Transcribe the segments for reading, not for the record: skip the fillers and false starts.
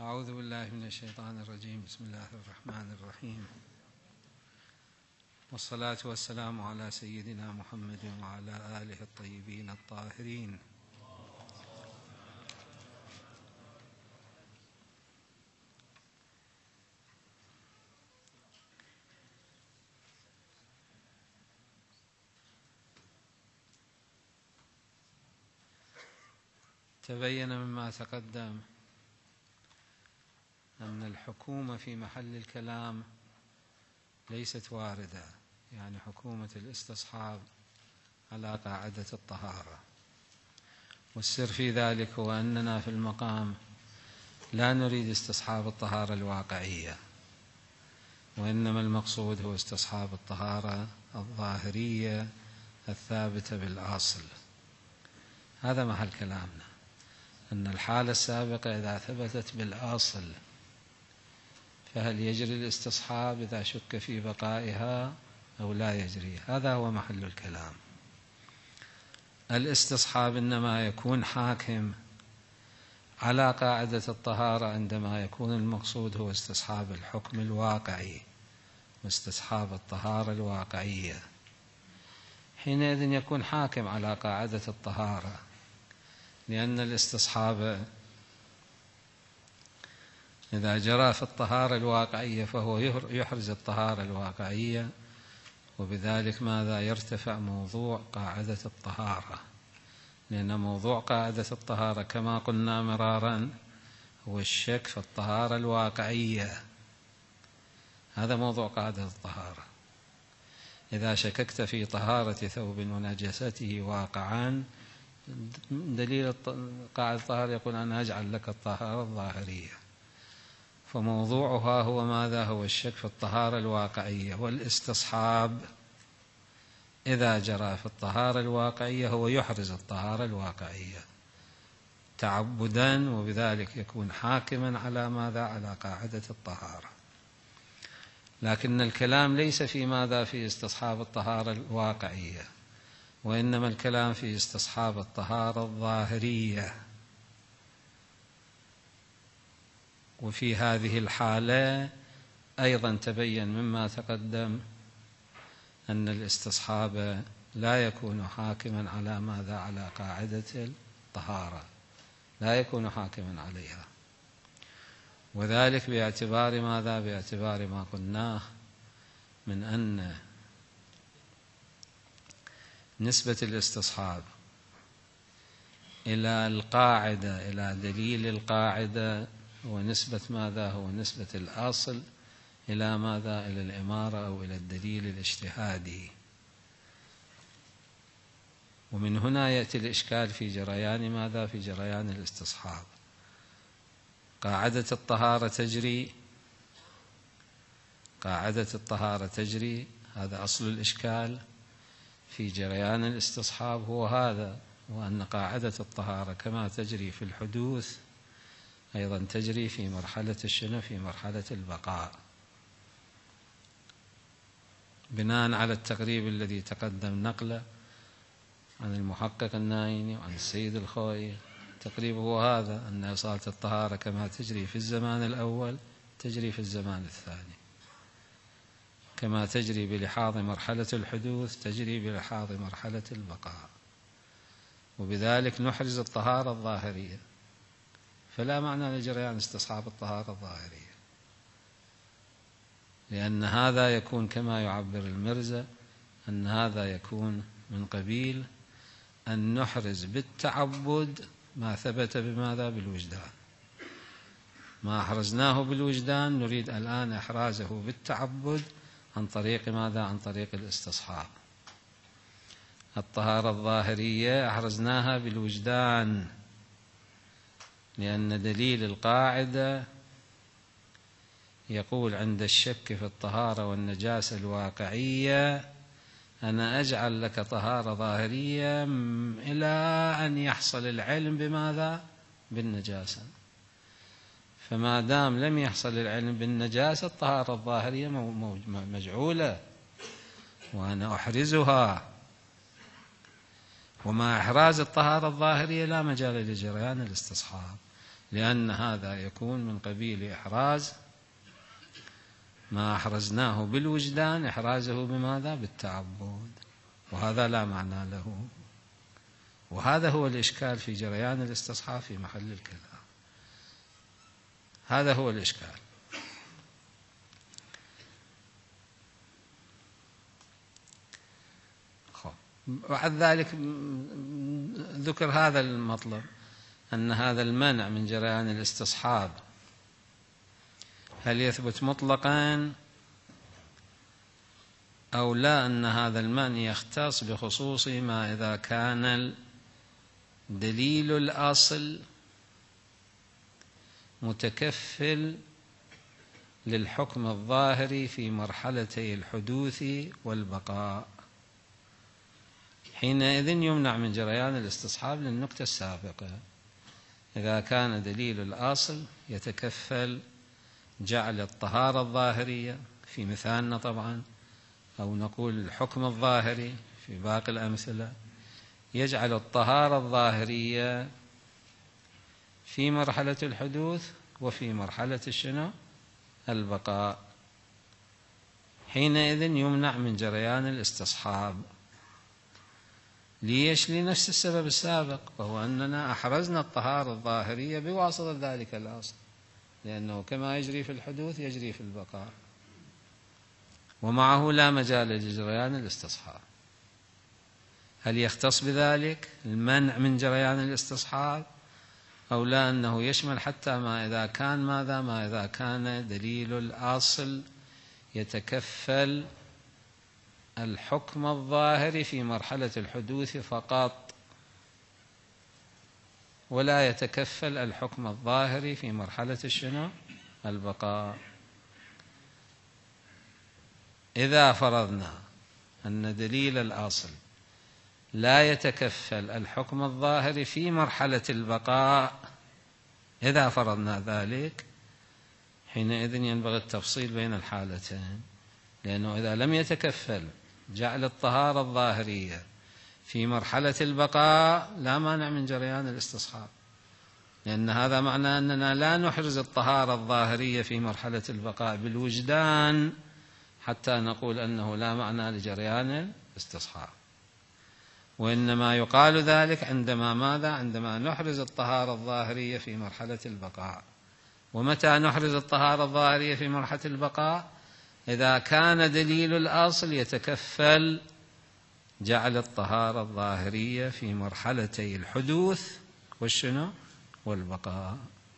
أعوذ بالله من الشيطان الرجيم. بسم الله الرحمن الرحيم، والصلاة والسلام على سيدنا محمد وعلى آله الطيبين الطاهرين. تبين مما تقدم أن الحكومة في محل الكلام ليست واردة، يعني حكومة الاستصحاب على قاعدة الطهارة، والسر في ذلك هو أننا في المقام لا نريد استصحاب الطهارة الواقعية، وإنما المقصود هو استصحاب الطهارة الظاهرية الثابتة بالأصل. هذا محل كلامنا، أن الحالة السابقة إذا ثبتت بالأصل فهل يجري الاستصحاب إذا شك في بقائها أو لا يجري؟ هذا هو محل الكلام. الاستصحاب إنما يكون حاكم على قاعدة الطهارة عندما يكون المقصود هو استصحاب الحكم الواقعي واستصحاب الطهارة الواقعية، حينئذ يكون حاكم على قاعدة الطهارة، لأن الاستصحاب إذا جرى في الطهارة الواقعية فهو يحرز الطهارة الواقعية، وبذلك ماذا يرتفع موضوع قاعدة الطهارة، لأن موضوع قاعدة الطهارة كما قلنا مرارا هو الشك في الطهارة الواقعية. هذا موضوع قاعدة الطهارة. إذا شككت في طهارة ثوب ونجاسته واقعا، دليل قاعدة الطهارة يقول أنا أجعل لك الطهارة الظاهرية، فموضوعها هو ماذا؟ هو الشك في الطهارة الواقعية. والاستصحاب إذا جرى في الطهارة الواقعية هو يحرز الطهارة الواقعية تعبدا، وبذلك يكون حاكما على ماذا؟ على قاعدة الطهارة. لكن الكلام ليس في ماذا؟ في استصحاب الطهارة الواقعية، وإنما الكلام في استصحاب الطهارة الظاهرية. وفي هذه الحالة أيضا تبين مما تقدم أن الاستصحاب لا يكون حاكما على ماذا؟ على قاعدة الطهارة، لا يكون حاكما عليها، وذلك باعتبار ماذا؟ باعتبار ما قلناه من أن نسبة الاستصحاب إلى القاعدة، إلى دليل القاعدة، ونسبة ماذا؟ هو نسبة الأصل إلى ماذا؟ إلى الإمارة أو إلى الدليل الاجتهادي. ومن هنا يأتي الإشكال في جريان ماذا؟ في جريان الاستصحاب. قاعدة الطهارة تجري، قاعدة الطهارة تجري، هذا أصل الإشكال في جريان الاستصحاب هو هذا، وأن قاعدة الطهارة كما تجري في الحدوث أيضا تجري في مرحلة الشنو؟ في مرحلة البقاء، بناء على التقريب الذي تقدم نقله عن المحقق النايني وعن السيد الخوئي. التقريب هو هذا، أن إصالة الطهارة كما تجري في الزمان الأول تجري في الزمان الثاني، كما تجري بلحاظ مرحلة الحدوث تجري بلحاظ مرحلة البقاء، وبذلك نحرز الطهارة الظاهرية. فلا معنى لجريان استصحاب الطهارة الظاهرية، لأن هذا يكون كما يعبر المرزا، أن هذا يكون من قبيل أن نحرز بالتعبد ما ثبت بماذا؟ بالوجدان. ما أحرزناه بالوجدان نريد الآن إحرازه بالتعبد عن طريق ماذا؟ عن طريق الاستصحاب. الطهارة الظاهرية أحرزناها بالوجدان، لأن دليل القاعدة يقول عند الشك في الطهارة والنجاسة الواقعية أنا أجعل لك طهارة ظاهرية إلى أن يحصل العلم بماذا؟ بالنجاسة. فما دام لم يحصل العلم بالنجاسة الطهارة الظاهرية مجعولة، وأنا أحرزها. ومع إحراز الطهارة الظاهرية لا مجال لجريان الاستصحاب، لأن هذا يكون من قبيل إحراز ما أحرزناه بالوجدان، إحرازه بماذا؟ بالتعبد، وهذا لا معنى له. وهذا هو الإشكال في جريان الاستصحاب في محل الكلام، هذا هو الإشكال. بعد ذلك ذكر هذا المطلب، أن هذا المنع من جريان الاستصحاب هل يثبت مطلقا أو لا، أن هذا المنع يختص بخصوص ما إذا كان دليل الأصل متكفل للحكم الظاهري في مرحلتي الحدوث والبقاء، حينئذ يمنع من جريان الاستصحاب للنكتة السابقة. إذا كان دليل الأصل يتكفل جعل الطهارة الظاهرية في مثالنا طبعا، أو نقول الحكم الظاهري في باقي الأمثلة، يجعل الطهارة الظاهرية في مرحلة الحدوث وفي مرحلة الشنو؟ البقاء، حينئذ يمنع من جريان الاستصحاب. ليش؟ لنفس السبب السابق، وهو أننا أحرزنا الطهارة الظاهرية بواسطة ذلك الأصل، لأنه كما يجري في الحدوث يجري في البقاء، ومعه لا مجال لجريان الاستصحاب. هل يختص بذلك المنع من جريان الاستصحاب أو لا، أنه يشمل حتى ما إذا كان ماذا؟ ما إذا كان دليل الأصل يتكفل الحكم الظاهر في مرحلة الحدوث فقط، ولا يتكفل الحكم الظاهر في مرحلة الشنو؟ البقاء. إذا فرضنا أن دليل الأصل لا يتكفل الحكم الظاهر في مرحلة البقاء، إذا فرضنا ذلك، حينئذ ينبغي التفصيل بين الحالتين، لأنه إذا لم يتكفل جعل الطهارة الظاهرية في مرحلة البقاء لا مانع من جريان الاستصحاب، لأن هذا معنى أننا لا نحرز الطهارة الظاهرية في مرحلة البقاء بالوجدان حتى نقول أنه لا معنى لجريان الاستصحاب، وإنما يقال ذلك عندما ماذا؟ عندما نحرز الطهارة الظاهرية في مرحلة البقاء. ومتى نحرز الطهارة الظاهرية في مرحلة البقاء؟ إذا كان دليل الأصل يتكفل جعل الطهارة الظاهرية في مرحلتي الحدوث والشنو؟ والبقاء.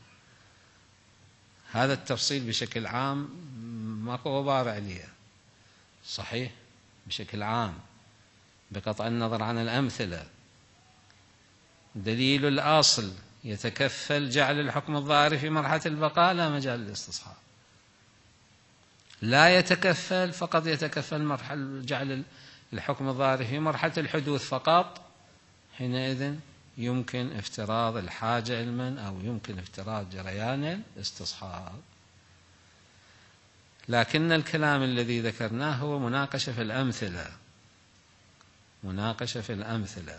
هذا التفصيل بشكل عام ماكو غبار عليه، صحيح بشكل عام بقطع النظر عن الأمثلة، دليل الأصل يتكفل جعل الحكم الظاهري في مرحلة البقاء لا مجال للاستصحاب. لا يتكفل، فقط يتكفل جعل الحكم الظاهري في مرحلة الحدوث فقط، حينئذ يمكن افتراض الحاجة علما أو يمكن افتراض جريان الاستصحاب. لكن الكلام الذي ذكرناه هو مناقشة في الأمثلة، مناقشة في الأمثلة.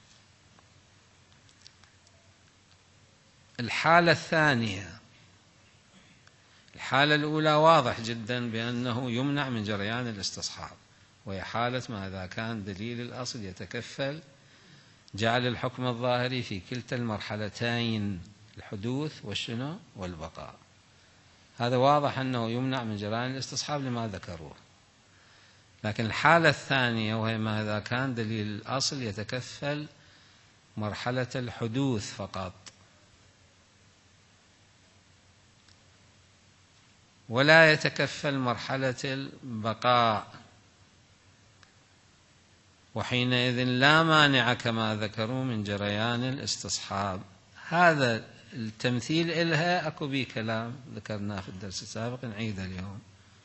الحالة الثانية، الحالة الأولى واضح جدا بأنه يمنع من جريان الاستصحاب، وهي حالة ما إذا كان دليل الأصل يتكفل جعل الحكم الظاهري في كلتا المرحلتين الحدوث والشنو؟ والبقاء. هذا واضح أنه يمنع من جريان الاستصحاب لما ذكروه. لكن الحالة الثانية وهي ما إذا كان دليل الأصل يتكفل مرحلة الحدوث فقط ولا يتكفل مرحلة البقاء، وحينئذ لا مانع كما ذكروا من جريان الاستصحاب. هذا التمثيل إلها أكو بيه كلام ذكرناه في الدرس السابق، نعيده اليوم.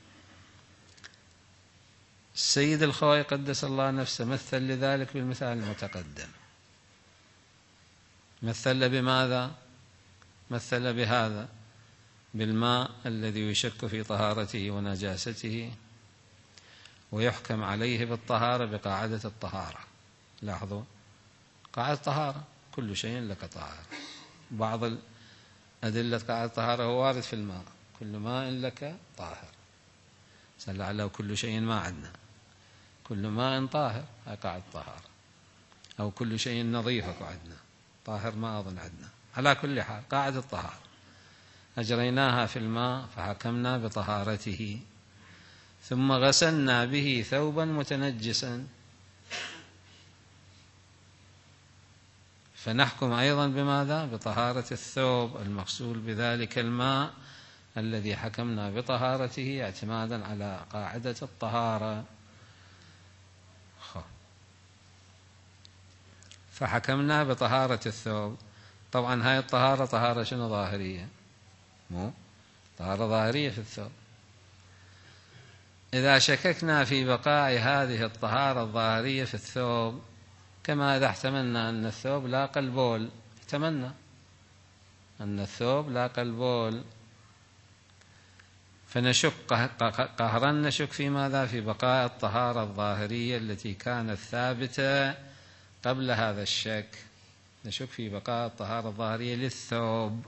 السيد الخوئي قدس الله نفسه مثل لذلك بالمثال المتقدم. مثل بماذا؟ مثل بهذا، بالماء الذي يشك في طهارته ونجاسته ويحكم عليه بالطهارة بقاعدة الطهارة. لاحظوا، قاعدة الطهارة كل شيء لك طهارة. بعض أدلة قاعدة الطهارة هو وارد في الماء، كل ماء لك طاهر. لعله كل شيء ما عندنا، كل ماء طاهر هاي قاعدة الطهارة، أو كل شيء نظيف عندنا، طاهر ما أظن عندنا. على كل حال قاعدة الطهارة أجريناها في الماء فحكمنا بطهارته، ثم غسلنا به ثوبا متنجسا، فنحكم أيضا بماذا؟ بطهارة الثوب المغسول بذلك الماء الذي حكمنا بطهارته اعتمادا على قاعدة الطهارة. فحكمنا بطهارة الثوب. طبعا هاي الطهارة طهارة شنو؟ ظاهرية، مو طهارة ظاهرية في الثوب. إذا شككنا في بقاء هذه الطهارة الظاهرية في الثوب، كما إذا احتملنا أن الثوب لاقى البول، احتملنا أن الثوب لاقى البول، فنشك قهرا، نشك في ماذا؟ في بقاء الطهارة الظاهرية التي كانت ثابتة قبل هذا الشك، نشك في بقاء الطهارة الظاهرية للثوب.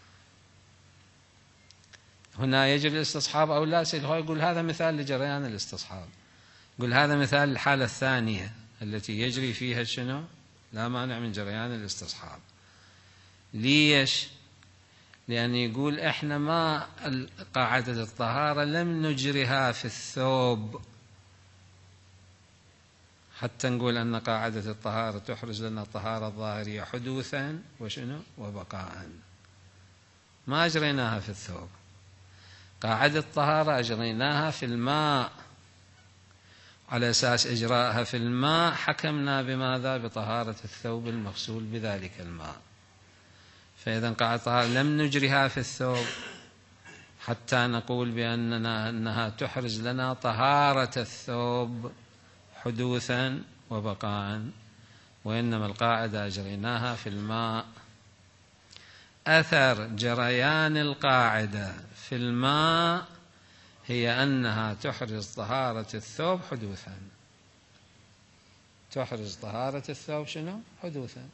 هنا يجب الاستصحاب أو لا؟ هو يقول هذا مثال لجريان الاستصحاب، يقول هذا مثال الحالة الثانية التي يجري فيها شنو؟ لا مانع من جريان الاستصحاب. ليش؟ لأن يقول إحنا ما قاعدة الطهارة لم نجرها في الثوب حتى نقول أن قاعدة الطهارة تحرز لنا الطهارة الظاهرية حدوثا وشنو؟ وبقاء. ما أجريناها في الثوب، قاعدة الطهارة أجريناها في الماء، على أساس إجراءها في الماء حكمنا بماذا؟ بطهارة الثوب المغسول بذلك الماء. فإذا قاعدة الطهارة لم نجرها في الثوب حتى نقول بأنها تحرز لنا طهارة الثوب حدوثا وبقاء، وإنما القاعدة أجريناها في الماء. أثر جريان القاعدة في الماء هي أنها تحرز طهارة الثوب حدوثا، تحرز طهارة الثوب شنو؟ حدوثا.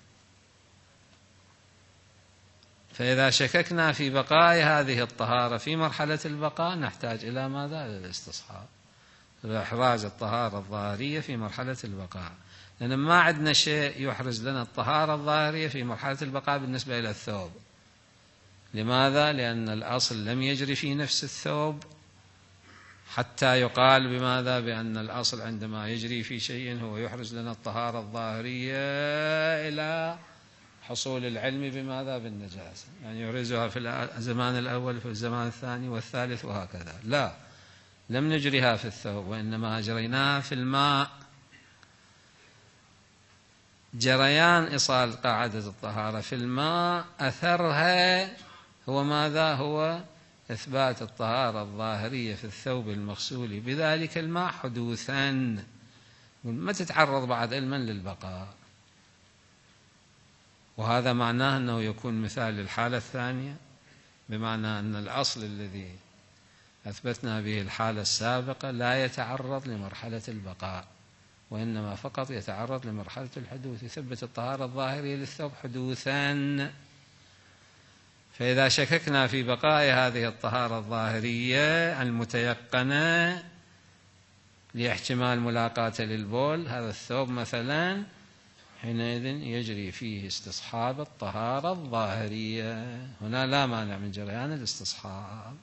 فإذا شككنا في بقاء هذه الطهارة في مرحلة البقاء نحتاج إلى ماذا؟ إلى الاستصحاب، إحراز الطهارة الظاهرية في مرحلة البقاء، لأن ما عندنا شيء يحرز لنا الطهارة الظاهرية في مرحلة البقاء بالنسبة إلى الثوب. لماذا؟ لأن الأصل لم يجري في نفس الثوب حتى يقال بماذا؟ بأن الأصل عندما يجري في شيء هو يحرز لنا الطهارة الظاهرية إلى حصول العلم بماذا؟ بالنجاسة، يعني يحرزها في الزمان الأول في الزمان الثاني والثالث وهكذا. لا، لم نجريها في الثوب، وإنما أجريناها في الماء. جريان إيصال قاعدة الطهارة في الماء أثرها هو ماذا؟ هو إثبات الطهارة الظاهرية في الثوب المغسول بذلك الماء حدوثا، ما تتعرض بعد علما للبقاء. وهذا معناه أنه يكون مثال للحالة الثانية، بمعنى أن الأصل الذي أثبتنا به الحالة السابقة لا يتعرض لمرحلة البقاء، وإنما فقط يتعرض لمرحلة الحدوث، يثبت الطهارة الظاهرية للثوب حدوثا. فإذا شككنا في بقاء هذه الطهارة الظاهرية المتيقنة لاحتمال ملاقاة للبول هذا الثوب مثلا، حينئذ يجري فيه استصحاب الطهارة الظاهرية، هنا لا مانع من جريان الاستصحاب.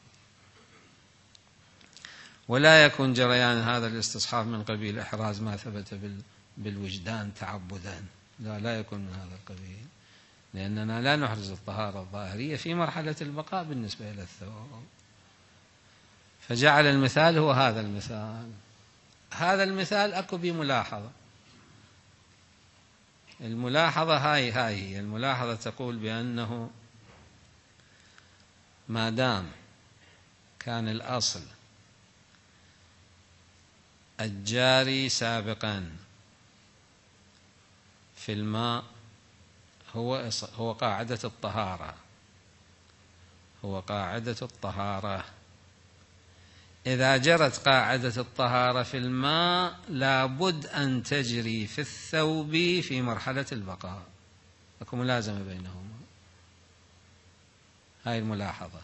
ولا يكون جريان هذا الاستصحاب من قبيل إحراز ما ثبت بالوجدان تعبدا، لا يكون من هذا القبيل، لأننا لا نحرز الطهارة الظاهرية في مرحلة البقاء بالنسبة إلى الثوب. فجعل المثال هو هذا المثال. هذا المثال أكو بملاحظة، الملاحظة هاي هي الملاحظة، تقول بأنه ما دام كان الأصل الجاري سابقا في الماء هو قاعدة الطهارة، هو قاعدة الطهارة، إذا جرت قاعدة الطهارة في الماء لابد أن تجري في الثوب في مرحلة البقاء، أكو ملازمة بينهما. هاي الملاحظة.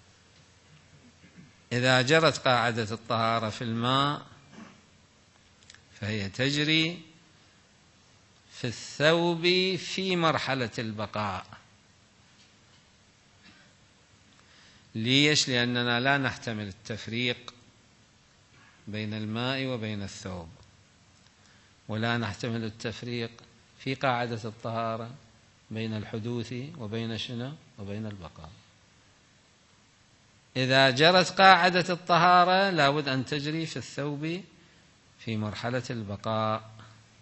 إذا جرت قاعدة الطهارة في الماء فهي تجري في الثوب في مرحلة البقاء. ليش؟ لأننا لا نحتمل التفريق بين الماء وبين الثوب، ولا نحتمل التفريق في قاعدة الطهارة بين الحدوث وبين شنو؟ وبين البقاء. إذا جرت قاعدة الطهارة لابد أن تجري في الثوب في مرحلة البقاء،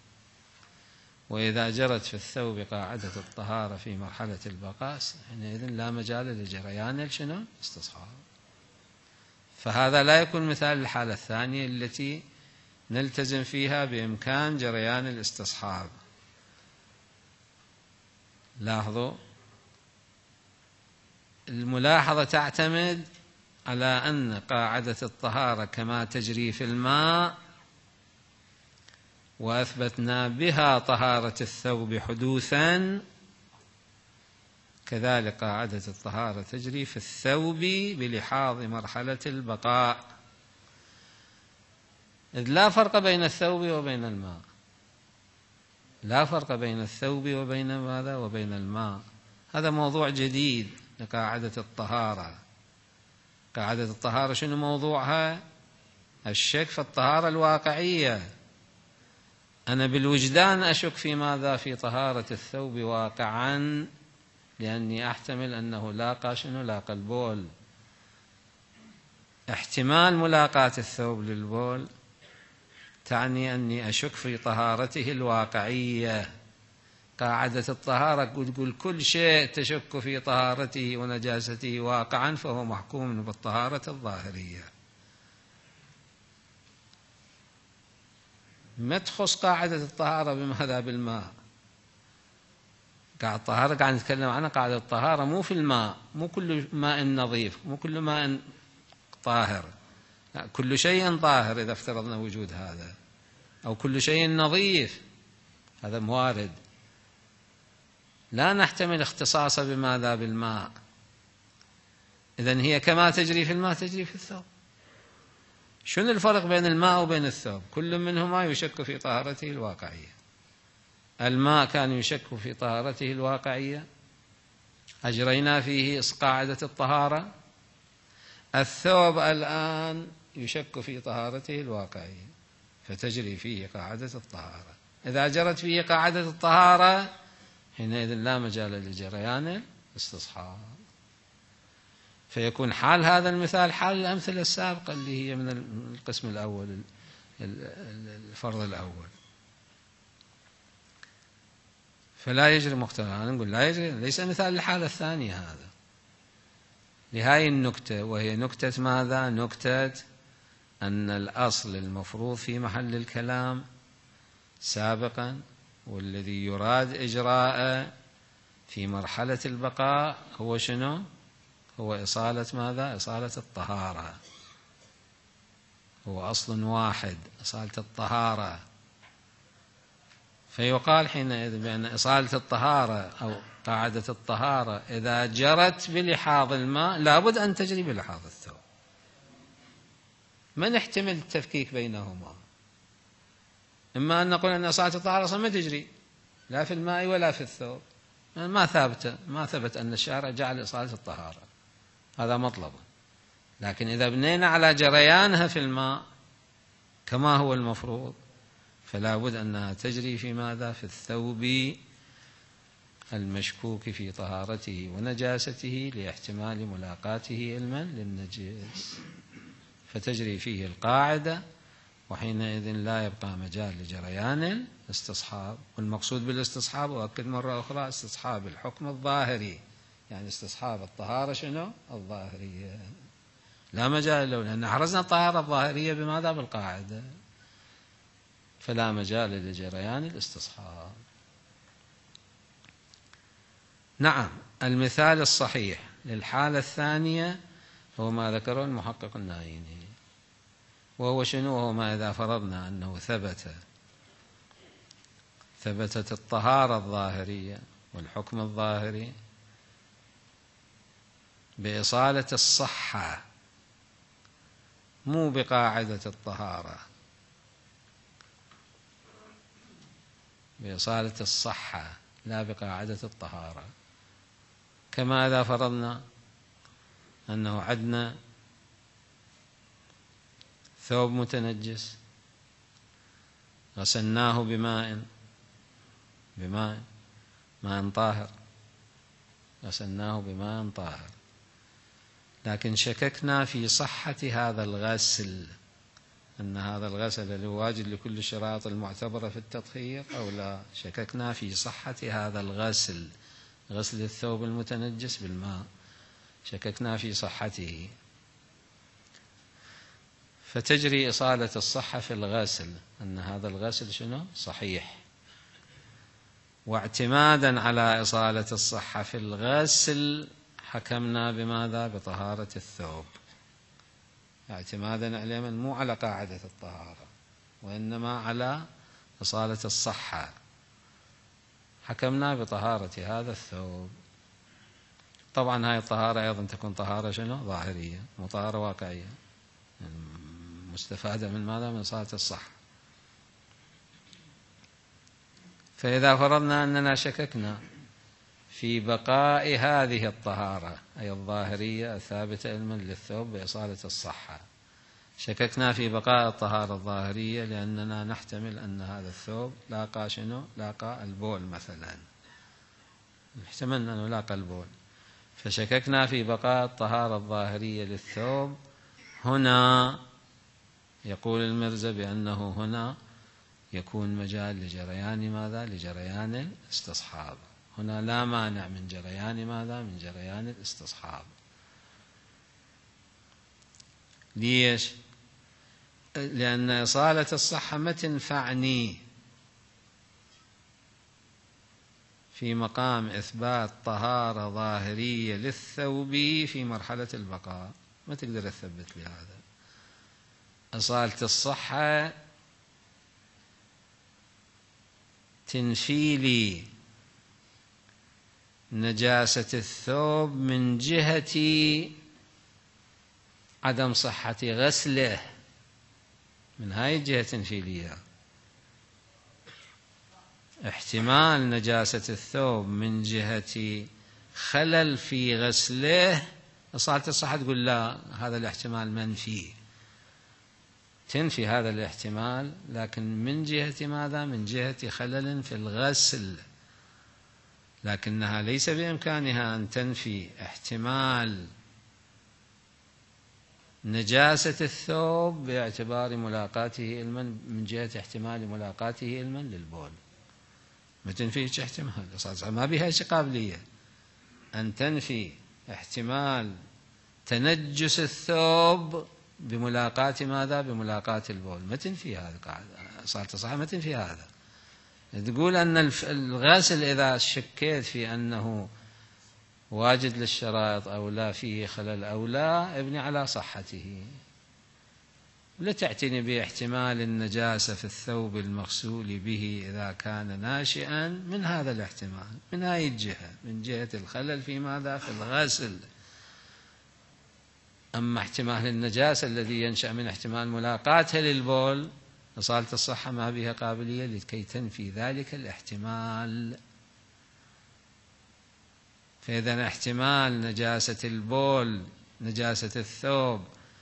وإذا جرت في الثوب قاعدة الطهارة في مرحلة البقاء حينئذ لا مجال لجريان شنو؟ استصحاب. فهذا لا يكون مثال الحالة الثانية التي نلتزم فيها بإمكان جريان الاستصحاب. لاحظوا الملاحظة تعتمد على أن قاعدة الطهارة كما تجري في الماء وأثبتنا بها طهارة الثوب حدوثا، كذلك قاعدة الطهارة تجري في الثوب بلحاظ مرحلة البقاء، إذ لا فرق بين الثوب وبين الماء. لا فرق بين الثوب وبين ماذا؟ وبين الماء. هذا موضوع جديد لقاعدة الطهارة. قاعدة الطهارة شنو موضوعها؟ الشك في الطهارة الواقعية. أنا بالوجدان أشك في ماذا؟ في طهارة الثوب واقعا، لأني أحتمل أنه لاقى شنو؟ لاقى البول. احتمال ملاقاة الثوب للبول تعني أني أشك في طهارته الواقعية. قاعدة الطهارة تقول كل شيء تشك في طهارته ونجاسته واقعا فهو محكوم بالطهارة الظاهرية. ما تخص قاعدة الطهارة بماذا؟ بالماء. قاعدة الطهارة قاعد نتكلم عنها قاعدة الطهارة مو في الماء، مو كل ماء نظيف، مو كل ماء طاهر، كل شيء طاهر إذا افترضنا وجود هذا، أو كل شيء نظيف، هذا موارد. لا نحتمل اختصاصه بماذا؟ بالماء. إذن هي كما تجري في الماء تجري في الثوب. شنو الفرق بين الماء وبين الثوب؟ كل منهما يشك في طهارته الواقعية. الماء كان يشك في طهارته الواقعية، أجرينا فيه قاعدة الطهارة. الثوب الآن يشك في طهارته الواقعية، فتجري فيه قاعدة الطهارة. إذا جرت فيه قاعدة الطهارة حينئذ لا مجال لجريان الاستصحاب. فيكون حال هذا المثال حال الأمثلة السابقة اللي هي من القسم الأول، الفرض الأول. فلا يجري مختلف. أنا نقول لا يجري، ليس مثال الحالة الثانية هذا، لهذه النكتة، وهي نكتة ماذا؟ نكتة أن الأصل المفروض في محل الكلام سابقا والذي يراد إجراءه في مرحلة البقاء هو شنو؟ هو إصالة ماذا؟ إصالة الطهارة. هو أصل واحد، إصالة الطهارة. فيقال حينئذ بأن إصالة الطهارة أو قاعدة الطهارة إذا جرت بلحاظ الماء لابد أن تجري بلحاظ الثوب. ما نحتمل التفكيك بينهما. إما أن نقول أن إصالة الطهارة أصلا ما تجري لا في الماء ولا في الثوب، ما ثبت أن الشارع جعل إصالة الطهارة، هذا مطلب. لكن إذا بنينا على جريانها في الماء كما هو المفروض فلا بد أنها تجري في ماذا؟ في الثوب المشكوك في طهارته ونجاسته لاحتمال ملاقاته علما للنجس، فتجري فيه القاعدة، وحينئذ لا يبقى مجال لجريان الاستصحاب. والمقصود بالاستصحاب وأكد مرة أخرى استصحاب الحكم الظاهري، يعني استصحاب الطهارة شنو؟ الظاهرية. لا مجال له، لأن حرزنا الطهارة الظاهرية بماذا؟ بالقاعدة، فلا مجال لجريان الاستصحاب. نعم، المثال الصحيح للحالة الثانية هو ما ذكره المحقق النايني، وهو شنو؟ وهو ما إذا فرضنا أنه ثبتت الطهارة الظاهرية والحكم الظاهري بإصالة الصحة مو بقاعدة الطهارة، بإصالة الصحة لا بقاعدة الطهارة. كما إذا فرضنا أنه عندنا ثوب متنجس غسلناه ماء طاهر، غسلناه بماء طاهر، لكن شككنا في صحة هذا الغسل، أن هذا الغسل اللي هو واجد لكل الشرائط المعتبرة في التطهير أو لا. شككنا في صحة هذا الغسل، غسل الثوب المتنجس بالماء، شككنا في صحته، فتجري إصالة الصحة في الغسل، أن هذا الغسل شنو؟ صحيح. واعتمادا على إصالة الصحة في الغسل حكمنا بماذا؟ بطهارة الثوب، اعتمادا عليه مو على قاعدة الطهارة وإنما على إصالة الصحة، حكمنا بطهارة هذا الثوب. طبعا هاي الطهارة أيضا تكون طهارة شنو؟ ظاهرية، مو طهارة واقعية، مستفادة من ماذا؟ من إصالة الصحة. فإذا فرضنا أننا شككنا في بقاء هذه الطهارة أي الظاهرية الثابتة علما للثوب بإصالة الصحة، شككنا في بقاء الطهارة الظاهرية لأننا نحتمل أن هذا الثوب لاقى شنو؟ لاقى البول مثلا، احتملنا أنه لاقى البول، فشككنا في بقاء الطهارة الظاهرية للثوب. هنا يقول المرزا بأنه هنا يكون مجال لجريان ماذا؟ لجريان الاستصحاب. هنا لا مانع من جريان ماذا؟ من جريان الاستصحاب. ليش؟ لأن إصالة الصحة ما تنفعني في مقام إثبات طهارة ظاهرية للثوب في مرحلة البقاء، ما تقدر تثبت لي هذا. إصالة الصحة تنفي لي نجاسة الثوب من جهة عدم صحة غسله، من هاي الجهة تنفي لي احتمال نجاسة الثوب من جهة خلل في غسله. إصالة الصحة تقول لا، هذا الاحتمال منفي، تنفي هذا الاحتمال، لكن من جهة ماذا؟ من جهة خلل في الغسل، لكنها ليس بإمكانها أن تنفي احتمال نجاسة الثوب باعتبار ملاقاته علما من جهة احتمال ملاقاته علما للبول، ما تنفيش احتمال، ما بها قابلية أن تنفي احتمال تنجس الثوب بملاقاة ماذا؟ بملاقاة البول، ما تنفي هذا، صارت صح ما تنفي هذا. تقول أن الغاسل إذا شكيت في أنه واجد للشرائط أو لا، فيه خلل أو لا، ابني على صحته، لا تعتني باحتمال النجاسة في الثوب المغسول به إذا كان ناشئا من هذا الاحتمال، من هذه الجهة، من جهة الخلل في ماذا؟ في الغسل. أما احتمال النجاسة الذي ينشأ من احتمال ملاقاتها للبول، إصالة الصحة ما بها قابلية لكي تنفي ذلك الاحتمال. فإذا احتمال نجاسة البول، نجاسة الثوب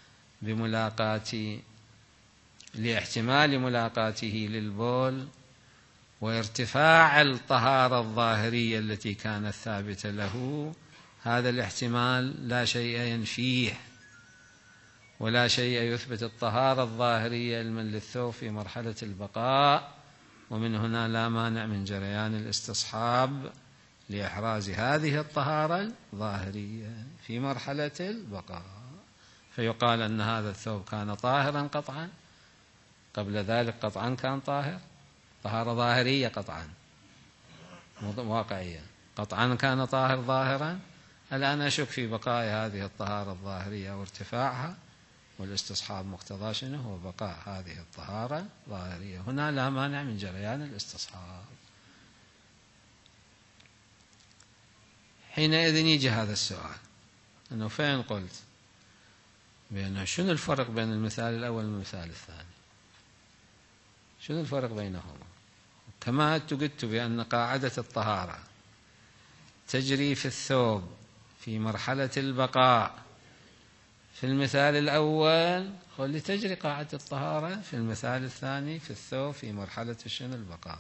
لاحتمال ملاقاته للبول وارتفاع الطهارة الظاهرية التي كانت ثابتة له، هذا الاحتمال لا شيء ينفيه ولا شيء يثبت الطهارة الظاهرية علما للثوب في مرحلة البقاء، ومن هنا لا مانع من جريان الاستصحاب لإحراز هذه الطهارة الظاهرية في مرحلة البقاء. فيقال أن هذا الثوب كان طاهرا قطعا، قبل ذلك قطعا كان طاهر، طهارة ظاهرية قطعا واقعية، قطعا كان طاهر ظاهرا، الآن أشك في بقاء هذه الطهارة الظاهرية وارتفاعها، والاستصحاب مقتضى شنو؟ هو بقاء هذه الطهارة ظاهرية. هنا لا مانع من جريان الاستصحاب. حينئذ يجي هذا السؤال: أنه فين قلت بأنه شنو الفرق بين المثال الأول والمثال الثاني؟ شنو الفرق بينهما؟ كما قلت بأن قاعدة الطهارة تجري في الثوب في مرحلة البقاء في المثال الأول، واللي تجري قاعدة الطهارة في المثال الثاني في الثوب في مرحلة شنو البقاء.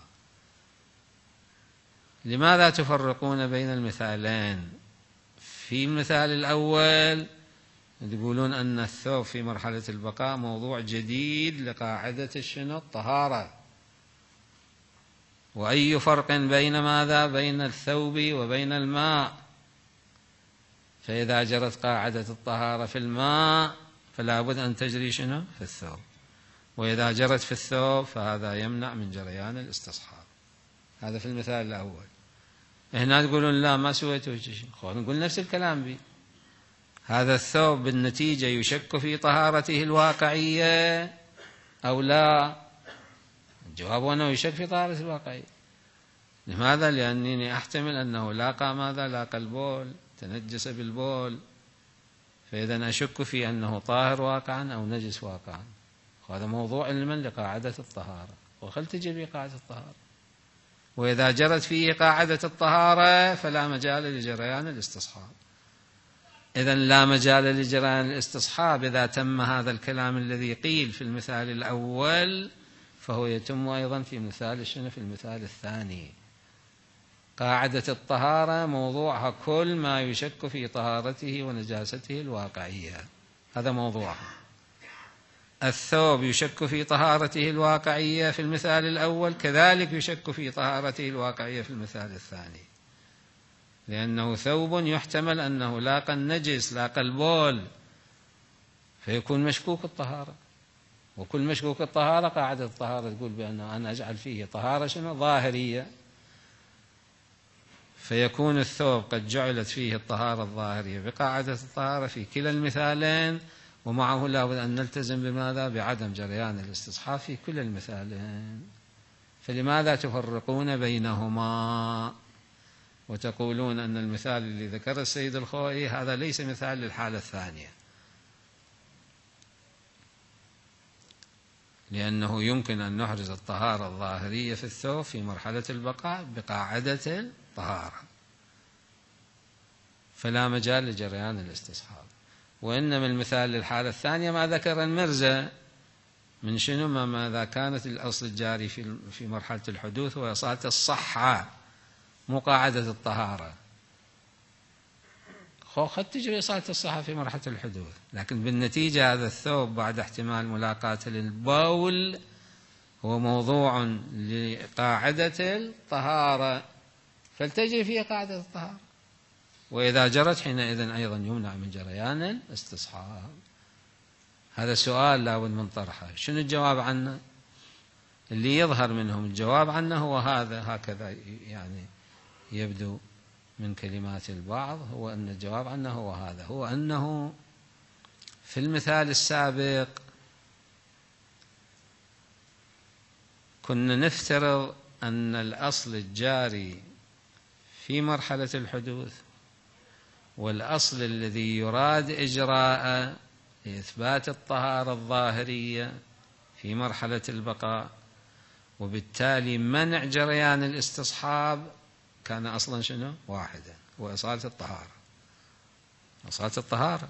لماذا تفرقون بين المثالين؟ في المثال الأول تقولون أن الثوب في مرحلة البقاء موضوع جديد لقاعدة شنو الطهارة، وأي فرق بين ماذا؟ بين الثوب وبين الماء. فإذا جرت قاعدة الطهارة في الماء فلا بد أن تجري شنو؟ في الثوب، وإذا جرت في الثوب فهذا يمنع من جريان الاستصحاب. هذا في المثال الأول. هنا تقولون لا ما سويتوا شيء، نقول نفس الكلام بي. هذا الثوب بالنتيجة يشك في طهارته الواقعية أو لا؟ الجواب هو أنه يشك في طهارته الواقعية. لماذا؟ لأنني أحتمل أنه لاقى ماذا؟ لاقى البول، تنجس بالبول، فإذا أشك في أنه طاهر واقعا أو نجس واقعا. وهذا موضوع علما لقاعدة الطهارة، وخل تجي به قاعدة الطهارة. وإذا جرت فيه قاعدة الطهارة فلا مجال لجريان الاستصحاب. إذا لا مجال لجريان الاستصحاب إذا تم هذا الكلام الذي قيل في المثال الأول، فهو يتم أيضا في مثال شنو؟ في المثال الثاني. قاعدة الطهارة موضوعها كل ما يشك في طهارته ونجاسته الواقعية، هذا موضوعها. الثوب يشك في طهارته الواقعية في المثال الأول، كذلك يشك في طهارته الواقعية في المثال الثاني، لأنه ثوب يحتمل أنه لاقى النجس، لاقى البول، فيكون مشكوك الطهارة. وكل مشكوك الطهارة قاعدة الطهارة تقول بأنه أنا أجعل فيه طهارة شنو؟ ظاهرية. فيكون الثوب قد جعلت فيه الطهارة الظاهرية بقاعدة الطهارة في كلا المثالين، ومعه لا بد أن نلتزم بماذا؟ بعدم جريان الاستصحاب في كل المثالين. فلماذا تفرقون بينهما وتقولون أن المثال اللي ذكر السيد الخوئي هذا ليس مثال للحالة الثانية؟ لأنه يمكن أن نحرز الطهارة الظاهرية في الثوب في مرحلة البقاء بقاعدة الطهارة، فلا مجال لجريان الاستصحاب. وإنما المثال للحالة الثانية ما ذكر المرزا من شنو؟ ماذا كانت الأصل الجاري في مرحلة الحدوث هو إصالة الصحة، مو قاعدة الطهارة. قد تجري إصالة الصحة في مرحلة الحدوث، لكن بالنتيجة هذا الثوب بعد احتمال ملاقاته للبول هو موضوع لقاعدة الطهارة، فلتجري فيه قاعدة الطهارة. وإذا جرت حينئذ أيضا يمنع من جريان الاستصحاب. هذا سؤال لا بد من طرحه. شنو الجواب عنه؟ اللي يظهر منهم الجواب عنه هو هذا، هكذا يعني يبدو من كلمات البعض، هو أن الجواب عنه هو هذا، هو أنه في المثال السابق كنا نفترض أن الأصل الجاري في مرحلة الحدوث والأصل الذي يراد إجراءه لإثبات الطهارة الظاهرية في مرحلة البقاء، وبالتالي منع جريان الاستصحاب كان أصلا شنو؟ واحدا، وإصالة الطهارة. إصالة الطهارة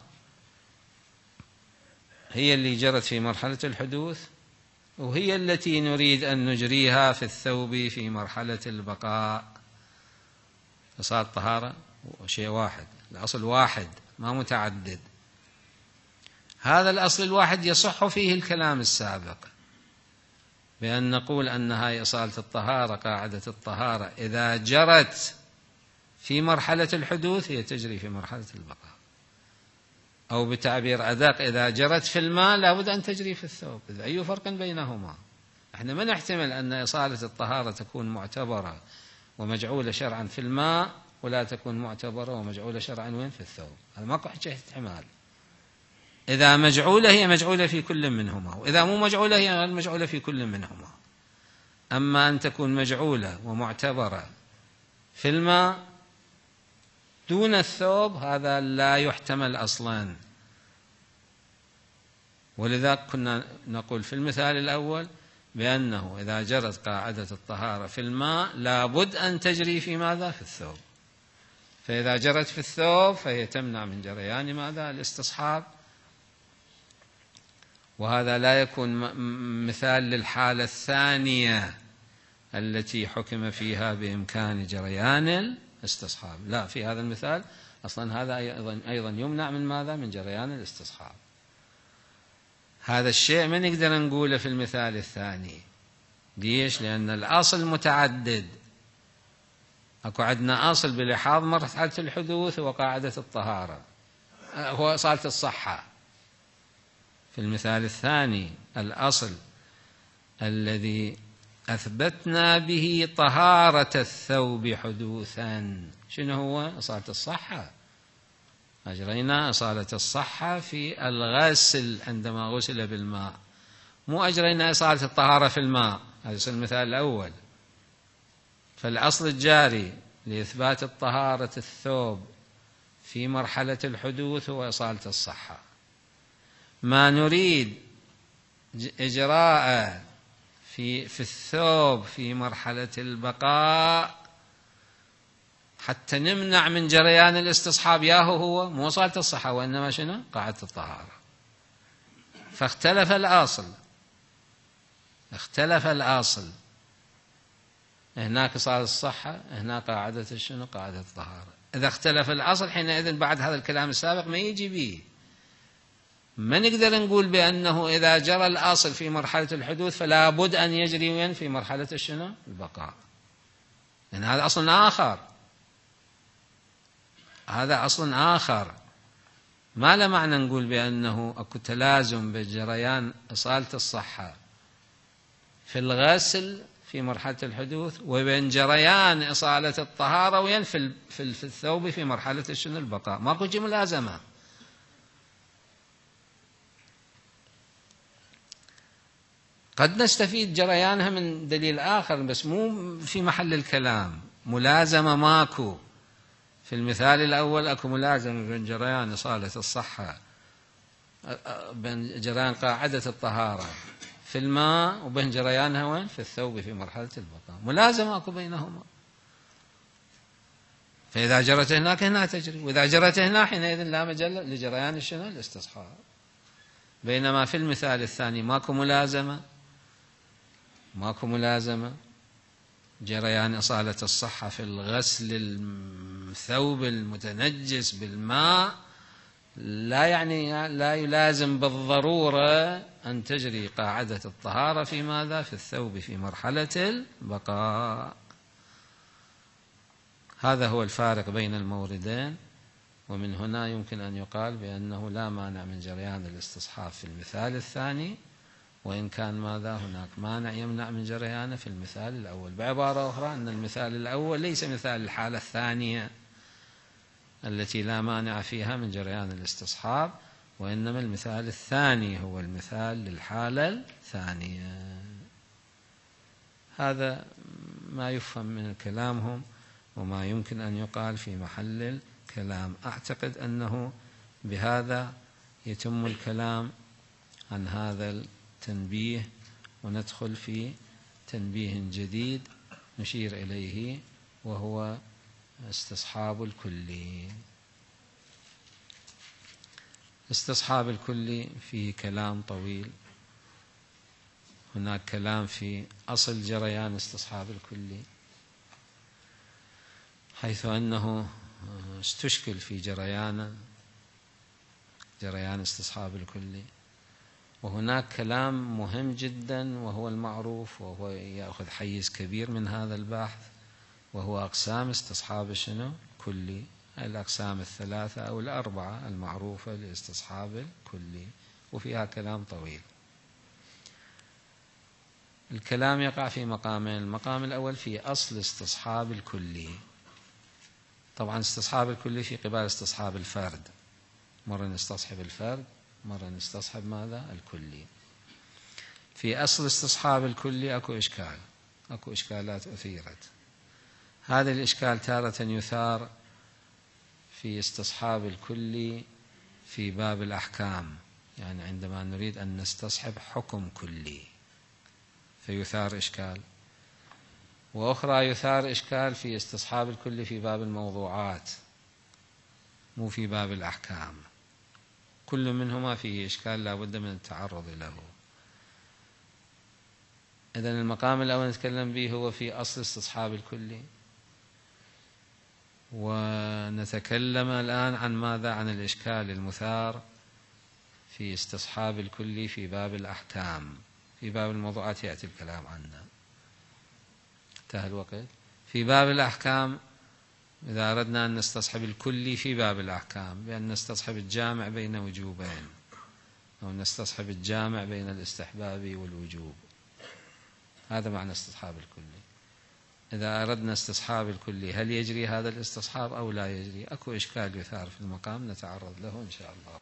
هي اللي جرت في مرحلة الحدوث، وهي التي نريد أن نجريها في الثوب في مرحلة البقاء. إصالة الطهارة شيء واحد، الأصل واحد ما متعدد. هذا الأصل الواحد يصح فيه الكلام السابق بأن نقول أن هاي إصالة الطهارة قاعدة الطهارة إذا جرت في مرحلة الحدوث هي تجري في مرحلة البقاء، أو بتعبير أدق إذا جرت في الماء لابد أن تجري في الثوب. إذا أي فرق بينهما؟ احنا ما نحتمل أن إصالة الطهارة تكون معتبرة ومجعولة شرعا في الماء ولا تكون معتبرة ومجعولة شرعا وين؟ في الثوب. هذا ماكو حجة احتمال. إذا مجعولة هي مجعولة في كل منهما، وإذا مو مجعولة هي غير مجعولة في كل منهما. أما أن تكون مجعولة ومعتبرة في الماء دون الثوب هذا لا يحتمل أصلا. ولذلك كنا نقول في المثال الأول بأنه إذا جرت قاعدة الطهارة في الماء لابد أن تجري في ماذا؟ في الثوب. فإذا جرت في الثوب فهي تمنع من جريان ماذا؟ الاستصحاب. وهذا لا يكون مثال للحالة الثانية التي حكم فيها بإمكان جريان الاستصحاب. لا، في هذا المثال أصلا هذا أيضا يمنع من ماذا؟ من جريان الاستصحاب. هذا الشيء ما نقدر نقوله في المثال الثاني. ليش؟ لأن الأصل متعدد. أكو عندنا أصل بلحاظ مرحلة الحدوث وقاعدة الطهارة، هو أصالة الصحة. في المثال الثاني الأصل الذي أثبتنا به طهارة الثوب حدوثا شنو هو؟ أصالة الصحة. أجرينا أصالة الصحة في الغسل عندما غسل بالماء، مو أجرينا أصالة الطهارة في الماء. هذا المثال الأول. فالأصل الجاري لإثبات الطهارة الثوب في مرحلة الحدوث هو أصالة الصحة. ما نريد إجراء في الثوب في مرحلة البقاء حتى نمنع من جريان الاستصحاب، ياهو هو مو أصالة الصحة وإنما شنو؟ قاعدة الطهارة. فاختلف الأصل، اختلف الأصل. هناك أصالة الصحة، هناك قاعدة الشنو؟ قاعدة الطهارة. إذا اختلف الأصل حينئذ بعد هذا الكلام السابق ما يجي به. ما نقدر نقول بأنه إذا جرى الأصل في مرحلة الحدوث فلا بد أن يجري وين؟ في مرحلة الشنو؟ البقاء. لأن هذا أصل آخر، هذا أصل آخر. ما له معنى نقول بأنه أكو تلازم بجريان أصالة الصحة في الغسل في مرحلة الحدوث وبين جريان إصالة الطهارة وين؟ في الثوب في مرحلة الشنو؟ البقاء. ماكو شي ملازمة. قد نستفيد جريانها من دليل آخر بس مو في محل الكلام. ملازمة ماكو. في المثال الأول أكو ملازمة بين جريان إصالة الصحة، بين جريان قاعدة الطهارة في الماء وبين جريانها وين؟ في الثوب في مرحلة البقاء. ملازمة أكو بينهما. فإذا جرت هناك هنا تجري، وإذا جرت هنا حينئذ لا مجال لجريان الشنو؟ الاستصحاب. بينما في المثال الثاني ماكو ملازمة، ماكو ملازمة. جريان إصالة الصحة في الغسل الثوب المتنجس بالماء لا يعني لا يلازم بالضرورة أن تجري قاعدة الطهارة في ماذا؟ في الثوب في مرحلة البقاء. هذا هو الفارق بين الموردين. ومن هنا يمكن أن يقال بأنه لا مانع من جريان الاستصحاب في المثال الثاني، وإن كان ماذا؟ هناك مانع يمنع من جريانه في المثال الأول. بعبارة أخرى أن المثال الأول ليس مثال الحالة الثانية التي لا مانع فيها من جريان الاستصحاب، وإنما المثال الثاني هو المثال للحالة الثانية. هذا ما يفهم من كلامهم وما يمكن أن يقال في محل الكلام. أعتقد أنه بهذا يتم الكلام عن هذا التنبيه، وندخل في تنبيه جديد نشير إليه وهو استصحاب الكلي. استصحاب الكلي فيه كلام طويل. هناك كلام في أصل جريان استصحاب الكلي، حيث أنه استشكل في جريان استصحاب الكلي. وهناك كلام مهم جدا وهو المعروف، وهو يأخذ حيز كبير من هذا البحث، وهو أقسام استصحاب شنو؟ كلي. الأقسام الثلاثة أو الأربعة المعروفة لاستصحاب الكلي، وفيها كلام طويل. الكلام يقع في مقامين. المقام الأول في أصل استصحاب الكلي. طبعا استصحاب الكلي في قبال استصحاب الفرد، مرة نستصحب الفرد، مرة نستصحب ماذا؟ الكلي. في أصل استصحاب الكلي أكو إشكال، أكو إشكالات أثيرت. هذا الإشكال تارة يثار في استصحاب الكلي في باب الأحكام، يعني عندما نريد أن نستصحب حكم كلي فيثار إشكال، وأخرى يثار إشكال في استصحاب الكلي في باب الموضوعات مو في باب الأحكام، كل منهما فيه إشكال لا بد من التعرض له. إذن المقام الأول نتكلم به هو في أصل استصحاب الكلي، ونتكلم الآن عن ماذا؟ عن الإشكال المثار في استصحاب الكلي في باب الأحكام. في باب الموضوعات يأتي الكلام عنه، انتهى الوقت. في باب الأحكام إذا أردنا أن نستصحب الكلي في باب الأحكام بأن نستصحب الجامع بين وجوبين، أو نستصحب الجامع بين الاستحباب والوجوب، هذا معنى استصحاب الكلي. إذا أردنا استصحاب الكلي هل يجري هذا الاستصحاب أو لا يجري؟ أكو إشكال يثار في المقام نتعرض له إن شاء الله.